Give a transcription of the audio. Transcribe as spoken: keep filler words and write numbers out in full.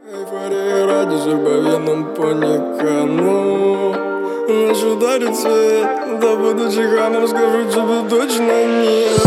Эйфория ради же по венам по никому. Наш ударит свет, да будучи хамом скажу тебе точно нет.